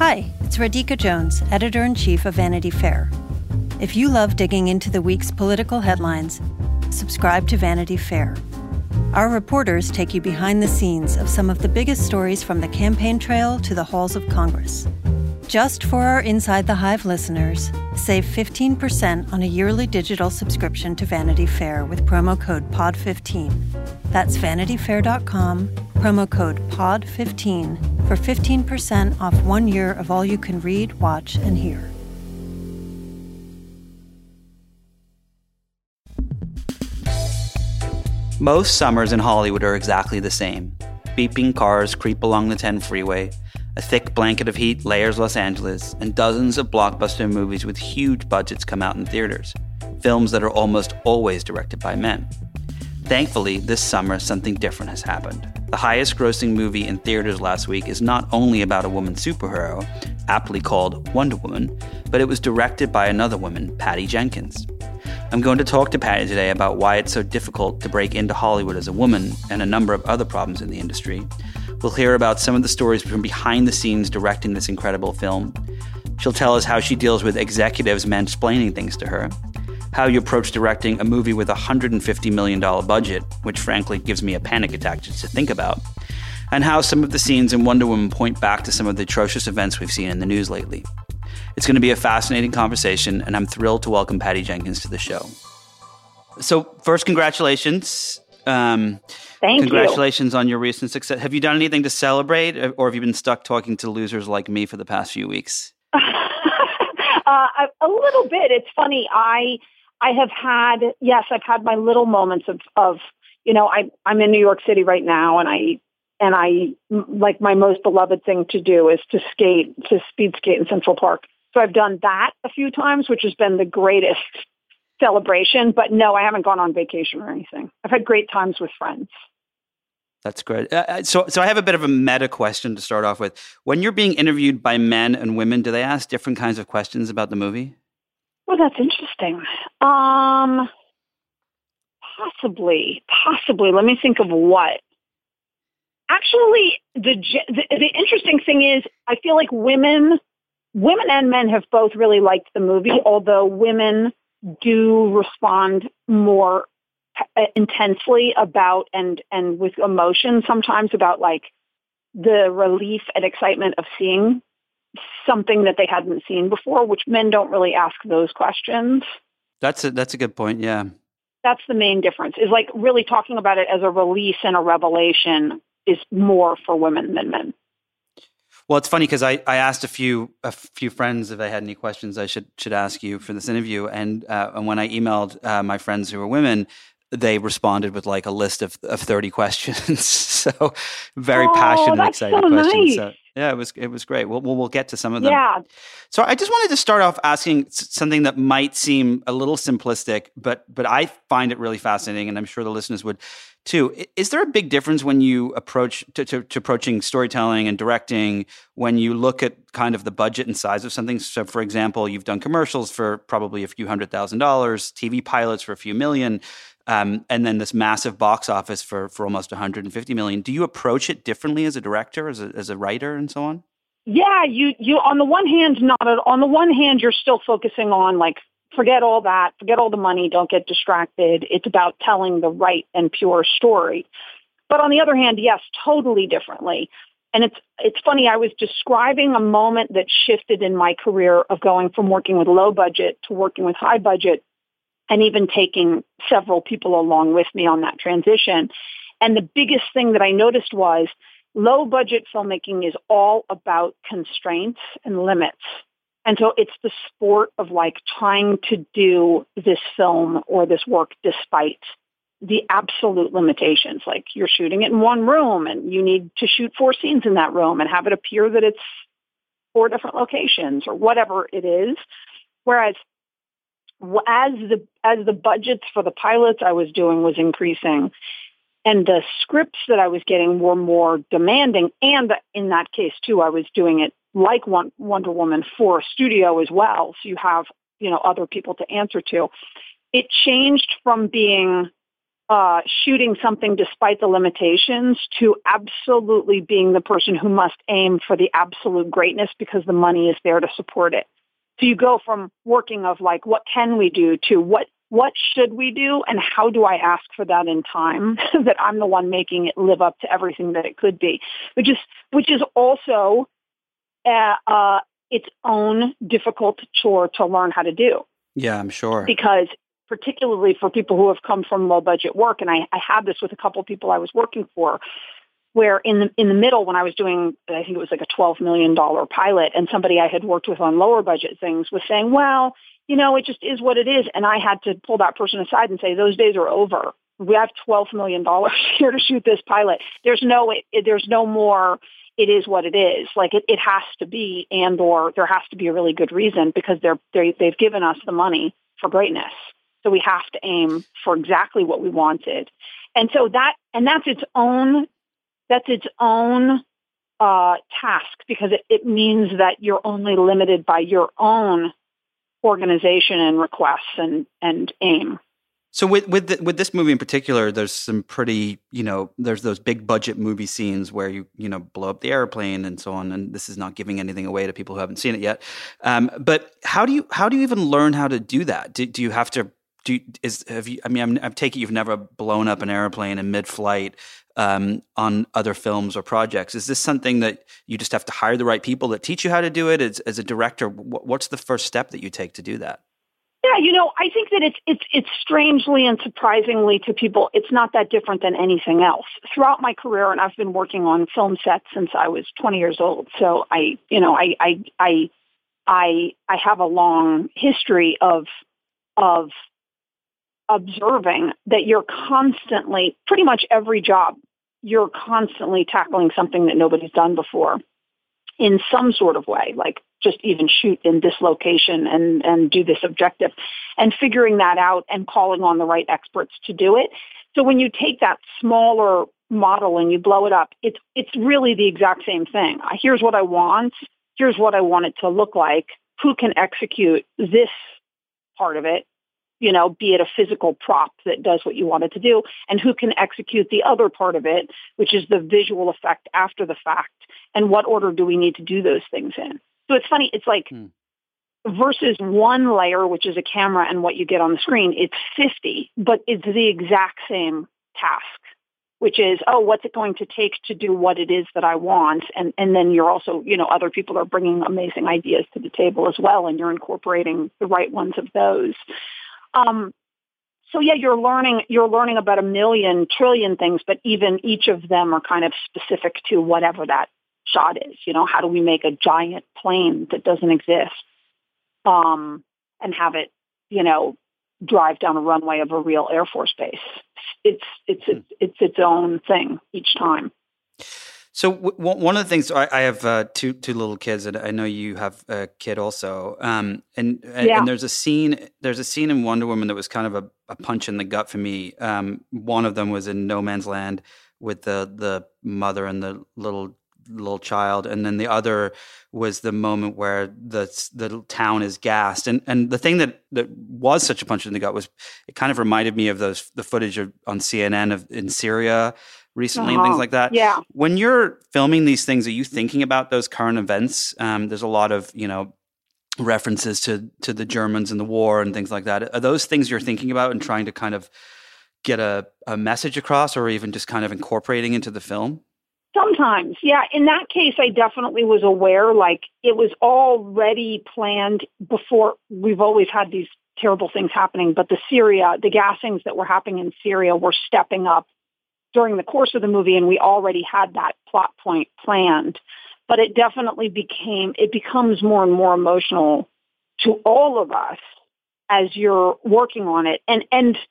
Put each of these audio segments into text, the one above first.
Hi, it's Radhika Jones, Editor-in-Chief of Vanity Fair. If you love digging into the week's political headlines, subscribe to Vanity Fair. Our reporters take you behind the scenes of some of the biggest stories from the campaign trail to the halls of Congress. Just for our Inside the Hive listeners, save 15% on a yearly digital subscription to Vanity Fair with promo code POD15. That's vanityfair.com, promo code POD15 for 15% off 1 year of all you can read, watch, and hear. Most summers in Hollywood are exactly the same. Beeping cars creep along the 10 freeway, a thick blanket of heat layers Los Angeles, and dozens of blockbuster movies with huge budgets come out in theaters, films that are almost always directed by men. Thankfully, this summer, something different has happened. The highest-grossing movie in theaters last week is not only about a woman superhero, aptly called Wonder Woman, but it was directed by another woman, Patty Jenkins. I'm going to talk to Patty today about why it's so difficult to break into Hollywood as a woman and a number of other problems in the industry. We'll hear about some of the stories from behind the scenes directing this incredible film. She'll tell us how she deals with executives mansplaining things to her, how you approach directing a movie with a $150 million budget, which frankly gives me a panic attack just to think about, and how some of the scenes in Wonder Woman point back to some of the atrocious events we've seen in the news lately. It's going to be a fascinating conversation, and I'm thrilled to welcome Patty Jenkins to the show. So first, congratulations. Thank you. Congratulations on your recent success. Have you done anything to celebrate, or have you been stuck talking to losers like me for the past few weeks? A little bit. It's funny. I've had my little moments of I'm in New York City right now, and I like my most beloved thing to do is to speed skate in Central Park. So I've done that a few times, which has been the greatest celebration. But no, I haven't gone on vacation or anything. I've had great times with friends. That's great. So I have a bit of a meta question to start off with. When you're being interviewed by men and women, do they ask different kinds of questions about the movie? Well, that's interesting. Possibly. Let me think of what. Actually, the interesting thing is, I feel like women and men have both really liked the movie, although women do respond more intensely about and with emotion sometimes about like the relief and excitement of seeing something that they hadn't seen before, which men don't really ask those questions. That's a good point. Yeah. That's the main difference, is like really talking about it as a release and a revelation is more for women than men. Well, it's funny because I asked a few friends if they had any questions I should ask you for this interview, and when I emailed my friends who were women, they responded with like a list of 30 questions. So very passionate, excited questions. Nice. So, yeah, it was great. We'll get to some of them. Yeah. So I just wanted to start off asking something that might seem a little simplistic, but I find it really fascinating, and I'm sure the listeners would too. Is there a big difference when you approach to approaching storytelling and directing when you look at kind of the budget and size of something? So, for example, you've done commercials for probably a few $100,000, TV pilots for a few million. And then this massive box office for almost $150 million. Do you approach it differently as a director, as a writer, and so on? Yeah, you on the one hand, on the one hand, you're still focusing on like, forget all that, forget all the money, don't get distracted. It's about telling the right and pure story. But on the other hand, yes, totally differently. And it's funny, I was describing a moment that shifted in my career of going from working with low budget to working with high budget, and even taking several people along with me on that transition. And the biggest thing that I noticed was low budget filmmaking is all about constraints and limits. And so it's the sport of like trying to do this film or this work despite the absolute limitations. Like you're shooting it in one room and you need to shoot 4 scenes in that room and have it appear that it's 4 different locations or whatever it is. Whereas as the budgets for the pilots I was doing was increasing and the scripts that I was getting were more demanding, and in that case too, I was doing it like Wonder Woman for a studio as well. So you have, other people to answer to. It changed from being shooting something despite the limitations to absolutely being the person who must aim for the absolute greatness because the money is there to support it. So you go from working of like, what can we do to what should we do and how do I ask for that in time that I'm the one making it live up to everything that it could be, which is also its own difficult chore to learn how to do. Yeah, I'm sure. Because particularly for people who have come from low budget work, and I had this with a couple of people I was working for, where in the middle when I was doing, I think it was like a $12 million pilot, and somebody I had worked with on lower budget things was saying, well, it just is what it is. And I had to pull that person aside and say, those days are over. We have $12 million here to shoot this pilot. There's no more, it is what it is. Like it has to be, or there has to be a really good reason because they've given us the money for greatness. So we have to aim for exactly what we wanted. And so that's its own task because it means that you're only limited by your own organization and requests and aim. So with this movie in particular, there's some pretty, there's those big budget movie scenes where you blow up the airplane and so on. And this is not giving anything away to people who haven't seen it yet. But how do you even learn how to do that? Do you have to? I take it you've never blown up an airplane in mid-flight on other films or projects. Is this something that you just have to hire the right people that teach you how to do it? As a director, what's the first step that you take to do that? Yeah, I think that it's strangely and surprisingly to people, it's not that different than anything else. Throughout my career, and I've been working on film sets since I was 20 years old, so I have a long history of observing that you're constantly, pretty much every job, you're constantly tackling something that nobody's done before in some sort of way, like just even shoot in this location and do this objective and figuring that out and calling on the right experts to do it. So when you take that smaller model and you blow it up, it's really the exact same thing. Here's what I want. Here's what I want it to look like. Who can execute this part of it? Be it a physical prop that does what you want it to do, and who can execute the other part of it, which is the visual effect after the fact, and what order do we need to do those things in? So it's funny, it's like versus one layer, which is a camera and what you get on the screen, it's 50, but it's the exact same task, which is, what's it going to take to do what it is that I want? And then you're also, other people are bringing amazing ideas to the table as well, and you're incorporating the right ones of those. So yeah, you're learning about a million trillion things, but even each of them are kind of specific to whatever that shot is. How do we make a giant plane that doesn't exist, and have it, drive down a runway of a real Air Force base? It's its own thing each time. So one of the things, I have two little kids, and I know you have a kid also. And there's a scene in Wonder Woman that was kind of a punch in the gut for me. One of them was in No Man's Land with the mother and the little child, and then the other was the moment where the town is gassed. And the thing that was such a punch in the gut was it kind of reminded me of the footage on CNN in Syria recently and things like that. Yeah. When you're filming these things, are you thinking about those current events? There's a lot of, references to the Germans and the war and things like that. Are those things you're thinking about and trying to kind of get a message across, or even just kind of incorporating into the film? Sometimes, yeah. In that case, I definitely was aware, like it was already planned before. We've always had these terrible things happening, but the gassings that were happening in Syria were stepping up during the course of the movie, and we already had that plot point planned. But it definitely becomes more and more emotional to all of us as you're working on it, and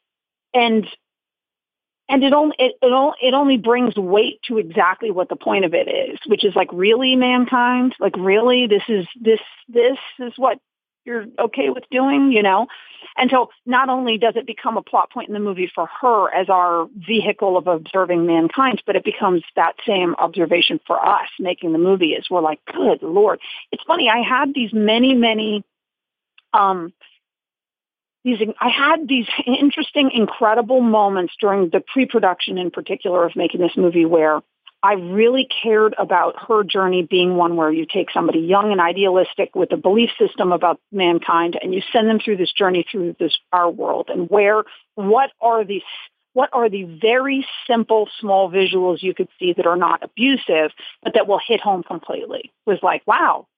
it only brings weight to exactly what the point of it is, which is like, really, mankind, like, really, this is what you're okay with doing, And so not only does it become a plot point in the movie for her as our vehicle of observing mankind, but it becomes that same observation for us making the movie as we're like, good Lord. It's funny. I had these many I had these interesting, incredible moments during the pre-production in particular of making this movie where I really cared about her journey being one where you take somebody young and idealistic with a belief system about mankind and you send them through this journey through our world, and what are the very simple, small visuals you could see that are not abusive, but that will hit home completely. It was like, wow,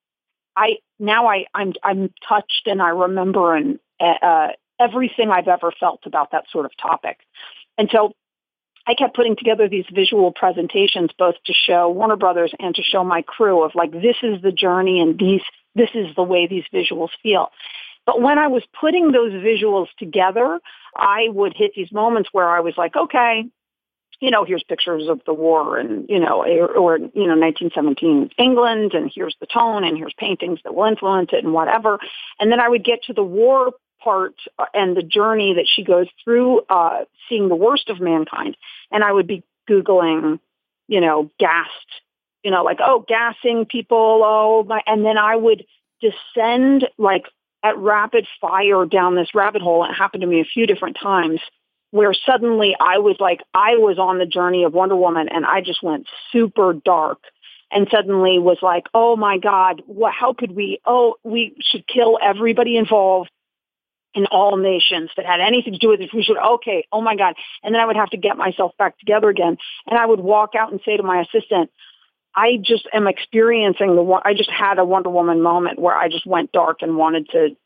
I'm touched, and I remember everything I've ever felt about that sort of topic. And so I kept putting together these visual presentations, both to show Warner Brothers and to show my crew of like, this is the journey and this is the way these visuals feel. But when I was putting those visuals together, I would hit these moments where I was like, okay, here's pictures of the war and, or 1917 England, and here's the tone, and here's paintings that will influence it and whatever. And then I would get to the war part and the journey that she goes through, seeing the worst of mankind. And I would be Googling, gassed, gassing people, and then I would descend like at rapid fire down this rabbit hole. It happened to me a few different times where suddenly I was on the journey of Wonder Woman, and I just went super dark and suddenly was like, oh my God, how could we should kill everybody involved in all nations that had anything to do with it. Oh my God. And then I would have to get myself back together again. And I would walk out and say to my assistant, I just am experiencing I just had a Wonder Woman moment where I just went dark and wanted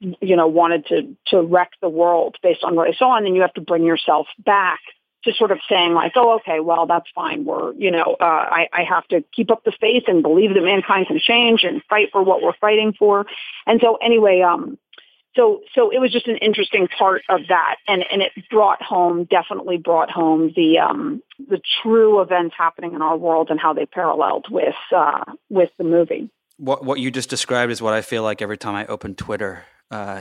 to wreck the world based on what I saw. And then you have to bring yourself back to sort of saying like, oh, okay, well, that's fine. I have to keep up the faith and believe that mankind can change and fight for what we're fighting for. And so anyway, So it was just an interesting part of that, and it definitely brought home the true events happening in our world and how they paralleled with the movie. What you just described is what I feel like every time I open Twitter. Yeah.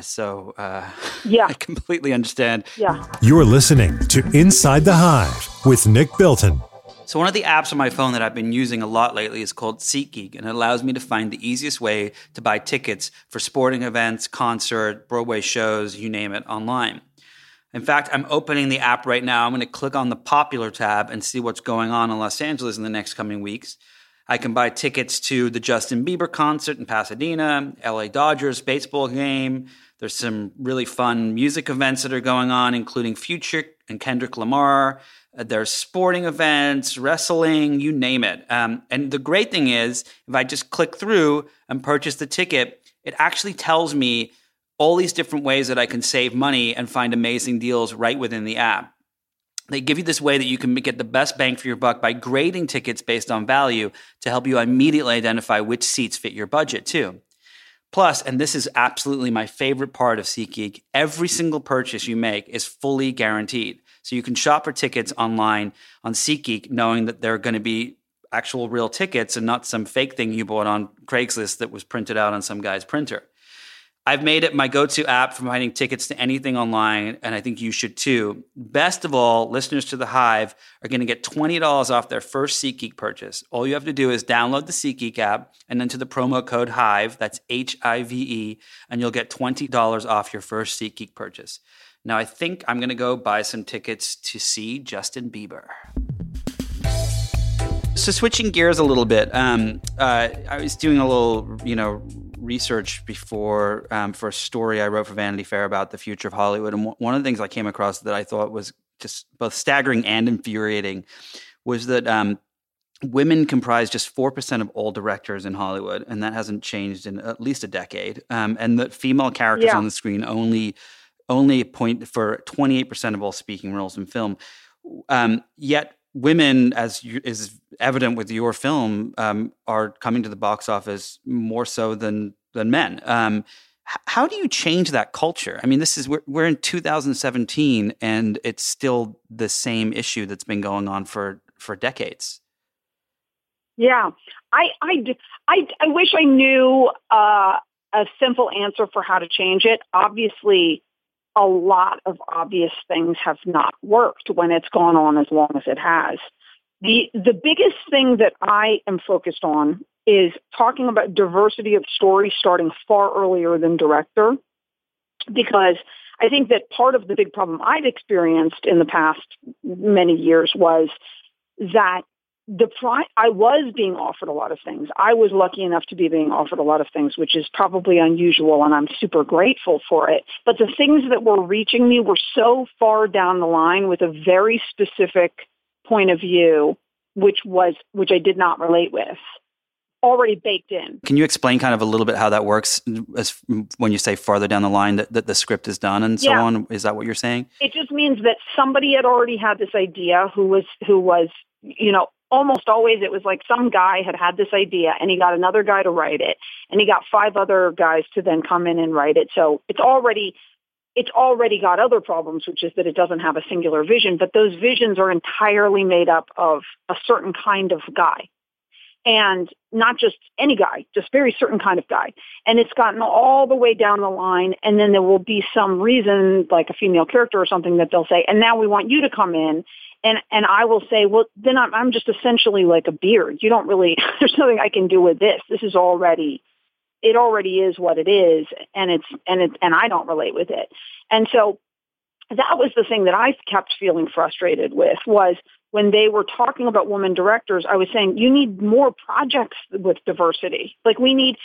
I completely understand. Yeah. You're listening to Inside the Hive with Nick Bilton. So one of the apps on my phone that I've been using a lot lately is called SeatGeek, and it allows me to find the easiest way to buy tickets for sporting events, concert, Broadway shows, you name it, online. In fact, I'm opening the app right now. I'm going to click on the popular tab and see what's going on in Los Angeles in the next coming weeks. I can buy tickets to the Justin Bieber concert in Pasadena, LA Dodgers baseball game. There's some really fun music events that are going on, including Future and Kendrick Lamar. There's sporting events, wrestling, you name it. And the great thing is, if I just click through and purchase the ticket, it actually tells me all these different ways that I can save money and find amazing deals right within the app. They give you this way that you can get the best bang for your buck by grading tickets based on value to help you immediately identify which seats fit your budget too. Plus, and this is absolutely my favorite part of SeatGeek, every single purchase you make is fully guaranteed. So you can shop for tickets online on SeatGeek knowing that they're going to be actual real tickets and not some fake thing you bought on Craigslist that was printed out on some guy's printer. I've made it my go-to app for finding tickets to anything online, and I think you should too. Best of all, listeners to The Hive are going to get $20 off their first SeatGeek purchase. All you have to do is download the SeatGeek app and enter the promo code HIVE, that's H-I-V-E, and you'll get $20 off your first SeatGeek purchase. Now, I think I'm going to go buy some tickets to see Justin Bieber. So switching gears a little bit, I was doing a little, research before for a story I wrote for Vanity Fair about the future of Hollywood. And one of the things I came across that I thought was just both staggering and infuriating was that women comprise just 4% of all directors in Hollywood, and that hasn't changed in at least a decade. And that female characters on the screen only point for 28% of all speaking roles in film. Yet women, as is evident with your film, are coming to the box office more so than men. How do you change that culture? I mean, we're in 2017, and it's still the same issue that's been going on for decades. Yeah, I wish I knew a simple answer for how to change it. Obviously, a lot of obvious things have not worked when it's gone on as long as it has. The biggest thing that I am focused on is talking about diversity of story starting far earlier than director, because I think that part of the big problem I've experienced in the past many years was that I was being offered a lot of things. I was lucky enough to be being offered a lot of things, which is probably unusual, and I'm super grateful for it. But the things that were reaching me were so far down the line with a very specific point of view, which I did not relate with, already baked in. Can you explain kind of a little bit how that works as when you say farther down the line that the script is done and so on? Is that what you're saying? It just means that somebody had already had this idea who was, almost always it was like some guy had this idea and he got another guy to write it and he got 5 other guys to then come in and write it. So it's already got other problems, which is that it doesn't have a singular vision, but those visions are entirely made up of a certain kind of guy. And not just any guy, just very certain kind of guy. And it's gotten all the way down the line, and then there will be some reason, like a female character or something, that they'll say, and now we want you to come in. And I will say, well, then I'm just essentially like a beard. You don't really, there's nothing I can do with this. It already is what it is, and I don't relate with it. And so that was the thing that I kept feeling frustrated with, was when they were talking about women directors, I was saying, you need more projects with diversity. Like we need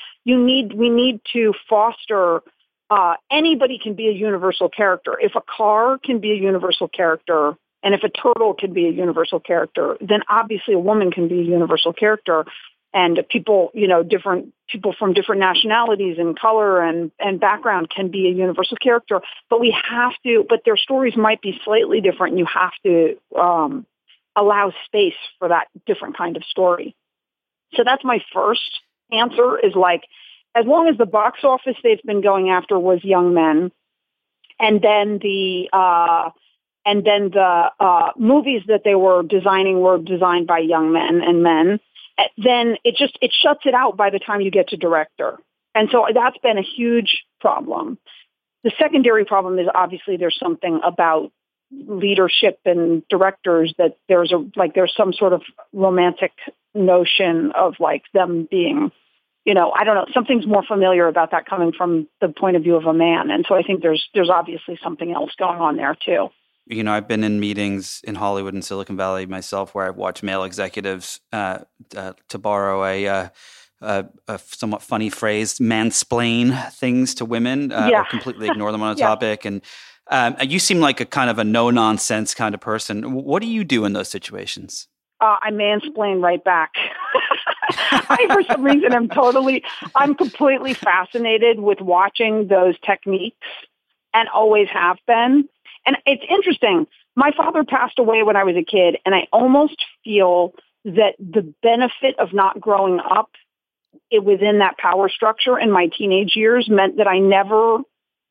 to foster, anybody can be a universal character. If a car can be a universal character, and if a turtle can be a universal character, then obviously a woman can be a universal character. And people, different people from different nationalities and color and background can be a universal character. But but their stories might be slightly different, and you have to allow space for that different kind of story. So that's my first answer, is like, as long as the box office they've been going after was young men, and then the movies that they were designing were designed by young men and men, then it shuts it out by the time you get to director. And so that's been a huge problem. The secondary problem is obviously there's something about leadership and directors that there's some sort of romantic notion of like them being, I don't know, something's more familiar about that coming from the point of view of a man. And so I think there's obviously something else going on there too. I've been in meetings in Hollywood and Silicon Valley myself where I've watched male executives, to borrow a somewhat funny phrase, mansplain things to women or completely ignore them on a topic. And you seem like a kind of a no-nonsense kind of person. What do you do in those situations? I mansplain right back. For some reason, I'm completely fascinated with watching those techniques, and always have been. And it's interesting. My father passed away when I was a kid, and I almost feel that the benefit of not growing up within that power structure in my teenage years meant that I never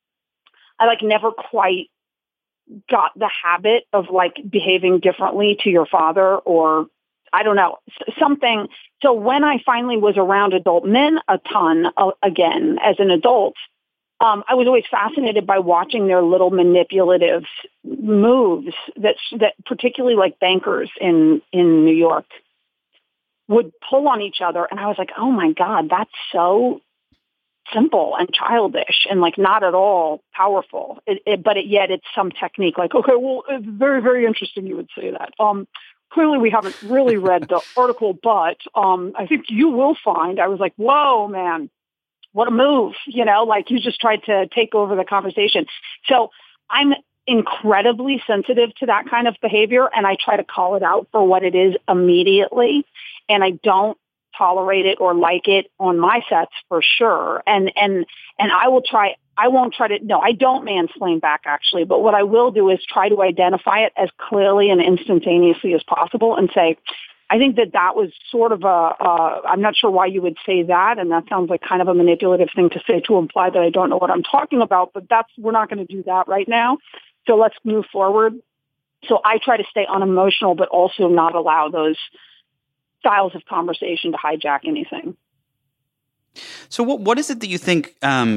quite got the habit of like behaving differently to your father, or I don't know, something. So when I finally was around adult men a ton again as an adult, I was always fascinated by watching their little manipulative moves that particularly like bankers in New York would pull on each other. And I was like, oh my God, that's so simple and childish and like not at all powerful. Yet it's some technique. Like, okay, well, it's very, very interesting you would say that. Clearly we haven't really read the article, but I think you will find. I was like, whoa, man. What a move, like you just tried to take over the conversation. So I'm incredibly sensitive to that kind of behavior, and I try to call it out for what it is immediately. And I don't tolerate it or like it on my sets for sure. And I won't try to, no, I don't mansplain back actually, but what I will do is try to identify it as clearly and instantaneously as possible and say, I think that was sort of I'm not sure why you would say that, and that sounds like kind of a manipulative thing to say to imply that I don't know what I'm talking about, but we're not going to do that right now. So let's move forward. So I try to stay unemotional, but also not allow those styles of conversation to hijack anything. So what is it that you think,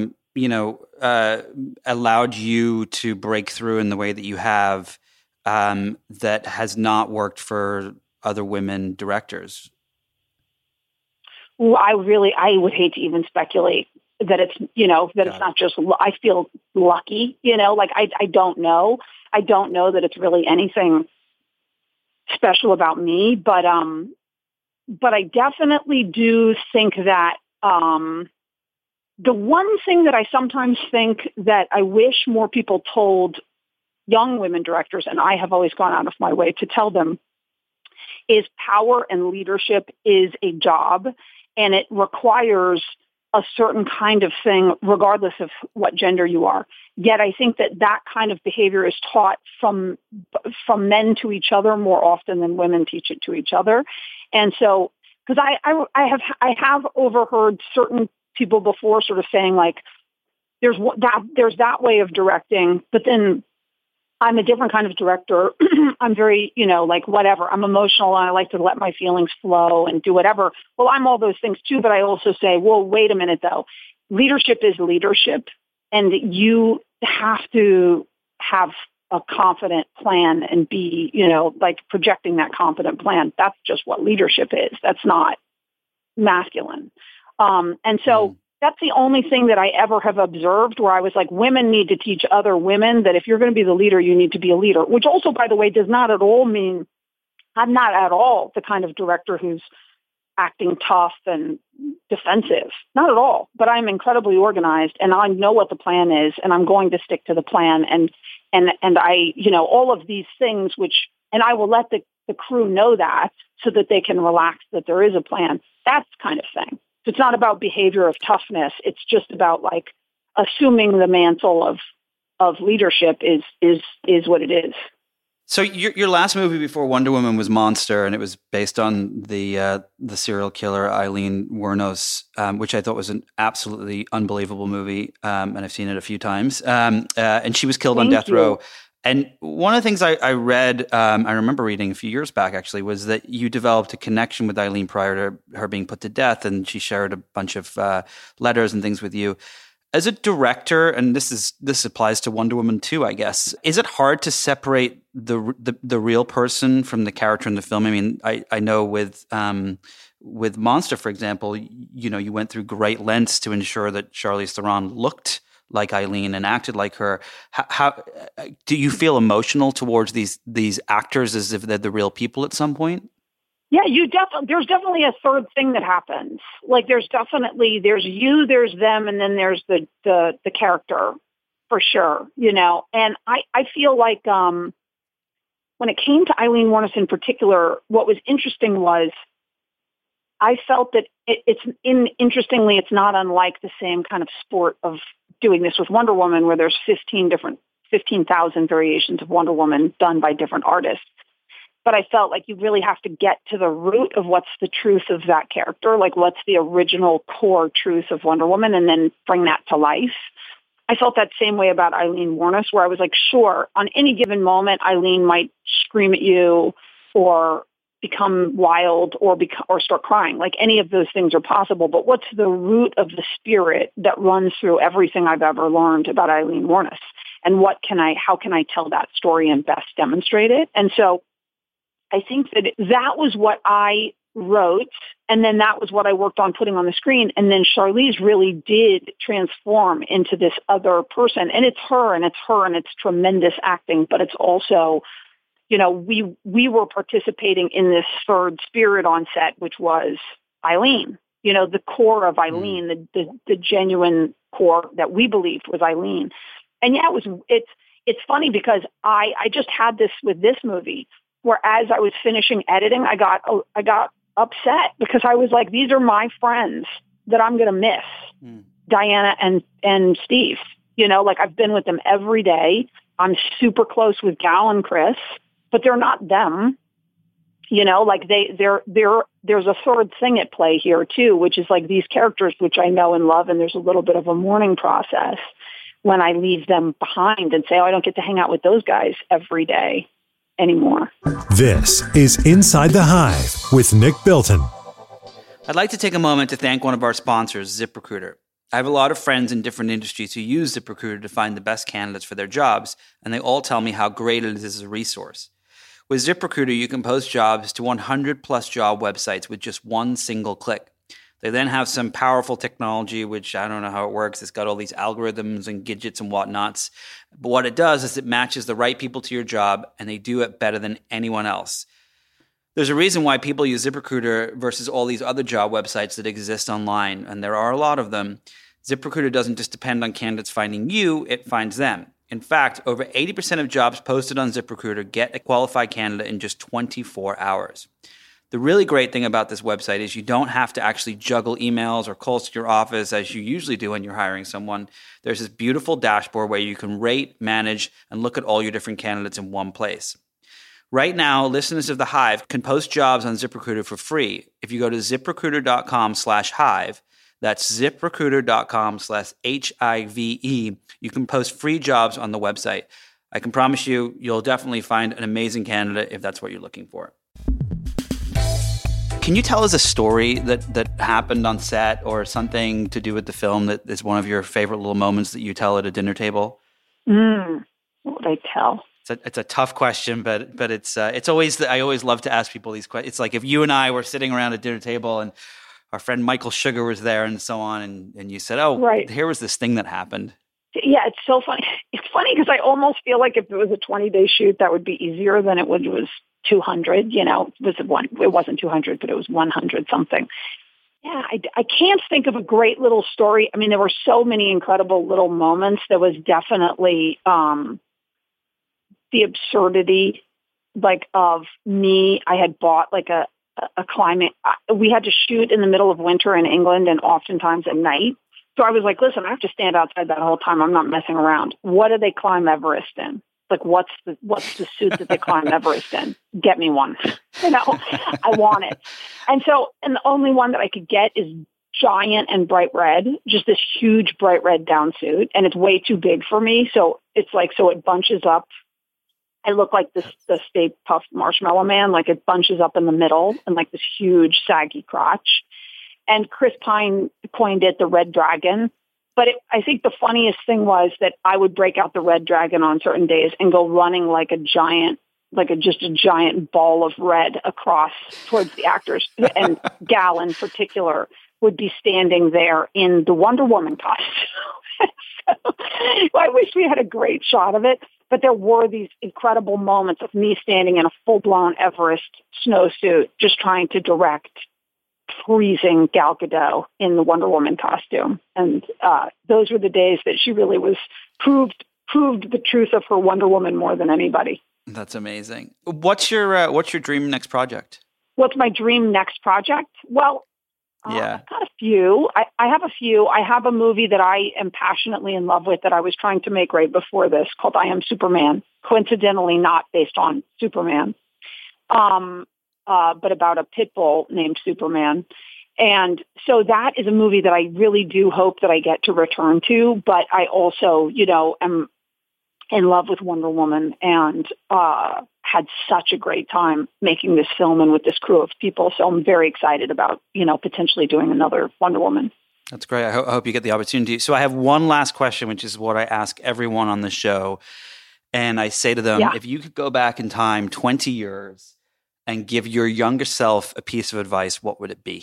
allowed you to break through in the way that you have, that has not worked for other women directors? Well, I would hate to even speculate it's, that it's not just, I feel lucky, like I don't know. I don't know that it's really anything special about me, but I definitely do think that, the one thing that I sometimes think that I wish more people told young women directors, and I have always gone out of my way to tell them, is power and leadership is a job, and it requires a certain kind of thing regardless of what gender you are. Yet I think that kind of behavior is taught from men to each other more often than women teach it to each other. And so, because I have overheard certain people before sort of saying like, there's that way of directing, but then I'm a different kind of director. I'm very, like whatever. I'm emotional and I like to let my feelings flow and do whatever. Well, I'm all those things too, but I also say, well, wait a minute though. Leadership is leadership, and you have to have a confident plan and be, like projecting that confident plan. That's just what leadership is. That's not masculine. And so that's the only thing that I ever have observed where I was like, women need to teach other women that if you're going to be the leader, you need to be a leader, which also, by the way, does not at all mean I'm not at all the kind of director who's acting tough and defensive. Not at all. But I'm incredibly organized and I know what the plan is and I'm going to stick to the plan. And I, all of these things, and I will let the crew know that so that they can relax that there is a plan. That's kind of thing. So it's not about behavior of toughness. It's just about like assuming the mantle of leadership is what it is. So your last movie before Wonder Woman was Monster, and it was based on the serial killer Aileen Wuornos, which I thought was an absolutely unbelievable movie, and I've seen it a few times. And she was killed on death row. And one of the things I read, I remember reading a few years back actually, was that you developed a connection with Aileen prior to her being put to death, and she shared a bunch of letters and things with you. As a director, and this applies to Wonder Woman too, I guess, is it hard to separate the real person from the character in the film? I mean, I know with Monster, for example, you went through great lengths to ensure that Charlize Theron looked like Aileen and acted like her. How do you feel emotional towards these actors as if they're the real people at some point? Yeah, there's definitely a third thing that happens. Like there's you, there's them, and then there's the character for sure, And I feel like when it came to Aileen Wuornos in particular, what was interesting was I felt that interestingly, it's not unlike the same kind of sport of doing this with Wonder Woman, where there's 15,000 variations of Wonder Woman done by different artists. But I felt like you really have to get to the root of what's the truth of that character, like what's the original core truth of Wonder Woman, and then bring that to life. I felt that same way about Aileen Wuornos, where I was like, sure, on any given moment, Aileen might scream at you or become wild or start crying. Like any of those things are possible. But what's the root of the spirit that runs through everything I've ever learned about Aileen Wuornos? And how can I tell that story and best demonstrate it? And so I think that was what I wrote, and then that was what I worked on putting on the screen. And then Charlize really did transform into this other person. And it's her, and it's tremendous acting, but it's also, we were participating in this third spirit on set, which was Aileen, the core of Aileen, the genuine core that we believed was Aileen. And yeah, it's funny because I just had this with this movie, where as I was finishing editing, I got upset because I was like, these are my friends that I'm going to miss, Diana and Steve. Like I've been with them every day. I'm super close with Gal and Chris, but they're not them. Like there's a third thing at play here too, which is like these characters, which I know and love, and there's a little bit of a mourning process when I leave them behind and say, oh, I don't get to hang out with those guys every day anymore. This is Inside the Hive with Nick Bilton. I'd like to take a moment to thank one of our sponsors, ZipRecruiter. I have a lot of friends in different industries who use ZipRecruiter to find the best candidates for their jobs, and they all tell me how great it is as a resource. With ZipRecruiter, you can post jobs to 100 plus job websites with just one single click. They then have some powerful technology, which I don't know how it works. It's got all these algorithms and gadgets and whatnots. But what it does is it matches the right people to your job, and they do it better than anyone else. There's a reason why people use ZipRecruiter versus all these other job websites that exist online, and there are a lot of them. ZipRecruiter doesn't just depend on candidates finding you, it finds them. In fact, over 80% of jobs posted on ZipRecruiter get a qualified candidate in just 24 hours. The really great thing about this website is you don't have to actually juggle emails or calls to your office as you usually do when you're hiring someone. There's this beautiful dashboard where you can rate, manage, and look at all your different candidates in one place. Right now, listeners of The Hive can post jobs on ZipRecruiter for free. If you go to ZipRecruiter.com/Hive, that's ZipRecruiter.com/HIVE, you can post free jobs on the website. I can promise you, you'll definitely find an amazing candidate if that's what you're looking for. Can you tell us a story that happened on set or something to do with the film that is one of your favorite little moments that you tell at a dinner table? What would I tell? It's a tough question, but it's always I always love to ask people these questions. It's like if you and I were sitting around a dinner table and our friend Michael Sugar was there and so on, and you said, "Oh, right. Here was this thing that happened." Yeah, it's so funny. It's funny because I almost feel like if it was a 20-day shoot, that would be easier than it was 200. You know, it wasn't 200, but it was 100 something. Yeah, I can't think of a great little story. I mean, there were so many incredible little moments. There was definitely the absurdity, like, of me. I had bought like a climate. We had to shoot in the middle of winter in England and oftentimes at night. So I was like, listen, I have to stand outside that whole time. I'm not messing around. What do they climb Everest in? Like, what's the suit that they climb Everest in? Get me one. You know, I want it. And the only one that I could get is giant and bright red, just this huge bright red down suit. And it's way too big for me. So it's like, so it bunches up. I look like the Stay Puft Marshmallow Man, like it bunches up in the middle and like this huge saggy crotch. And Chris Pine coined it the Red Dragon. But I think the funniest thing was that I would break out the Red Dragon on certain days and go running like a giant ball of red across towards the actors. And Gal in particular would be standing there in the Wonder Woman costume. So, I wish we had a great shot of it. But there were these incredible moments of me standing in a full-blown Everest snowsuit, just trying to direct freezing Gal Gadot in the Wonder Woman costume. And those were the days that she really proved the truth of her Wonder Woman more than anybody. That's amazing. What's your dream next project? What's my dream next project? Well, I've got a few. I have a few. I have a movie that I am passionately in love with that I was trying to make right before this called I Am Superman. Coincidentally, not based on Superman, but about a pit bull named Superman. And so that is a movie that I really do hope that I get to return to. But I also, am in love with Wonder Woman and had such a great time making this film and with this crew of people. So I'm very excited about, potentially doing another Wonder Woman. That's great. I hope you get the opportunity. So I have one last question, which is what I ask everyone on the show. And I say to them, if you could go back in time 20 years and give your younger self a piece of advice, what would it be?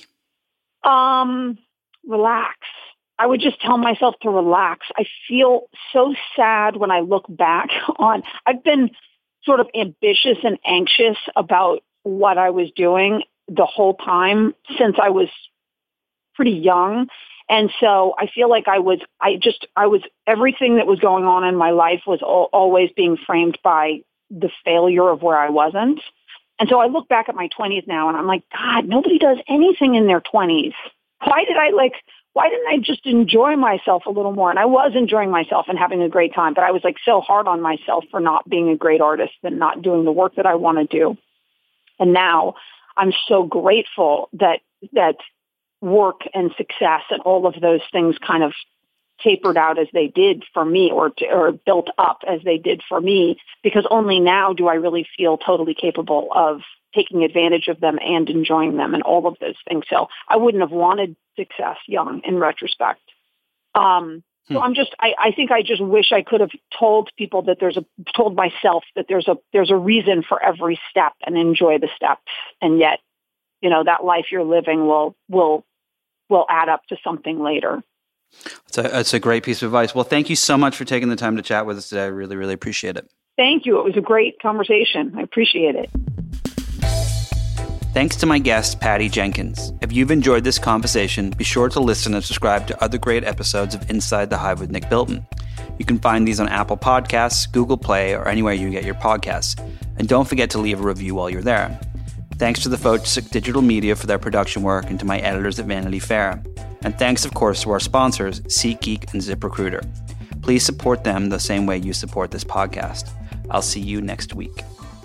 Relax. I would just tell myself to relax. I feel so sad when I look back on, I've been sort of ambitious and anxious about what I was doing the whole time since I was pretty young. And so I feel like I was everything that was going on in my life was always being framed by the failure of where I wasn't. And so I look back at my 20s now and I'm like, God, nobody does anything in their 20s. Why didn't I just enjoy myself a little more? And I was enjoying myself and having a great time, but I was like so hard on myself for not being a great artist and not doing the work that I want to do. And now I'm so grateful that work and success and all of those things kind of tapered out as they did for me or built up as they did for me, because only now do I really feel totally capable of taking advantage of them and enjoying them and all of those things. So I wouldn't have wanted success young in retrospect. So I think I just wish I could have told people that told myself that there's a reason for every step and enjoy the steps. And yet, that life you're living will will add up to something later. It's a great piece of advice. Well, thank you so much for taking the time to chat with us today. I really, really appreciate it. Thank you. It was a great conversation. I appreciate it. Thanks to my guest, Patty Jenkins. If you've enjoyed this conversation, be sure to listen and subscribe to other great episodes of Inside the Hive with Nick Bilton. You can find these on Apple Podcasts, Google Play, or anywhere you get your podcasts. And don't forget to leave a review while you're there. Thanks to the folks at Digital Media for their production work and to my editors at Vanity Fair. And thanks, of course, to our sponsors, SeatGeek and ZipRecruiter. Please support them the same way you support this podcast. I'll see you next week.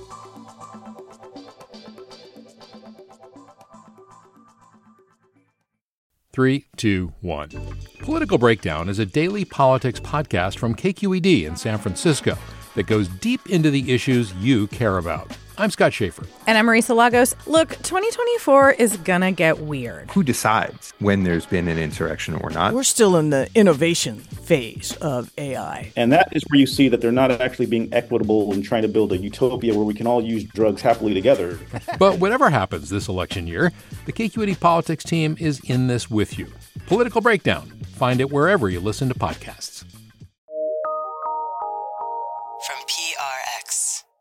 Three, two, one. Political Breakdown is a daily politics podcast from KQED in San Francisco that goes deep into the issues you care about. I'm Scott Schaefer. And I'm Marisa Lagos. Look, 2024 is gonna get weird. Who decides when there's been an insurrection or not? We're still in the innovation phase of AI. And that is where you see that they're not actually being equitable and trying to build a utopia where we can all use drugs happily together. But whatever happens this election year, the KQED politics team is in this with you. Political Breakdown. Find it wherever you listen to podcasts. From PRX.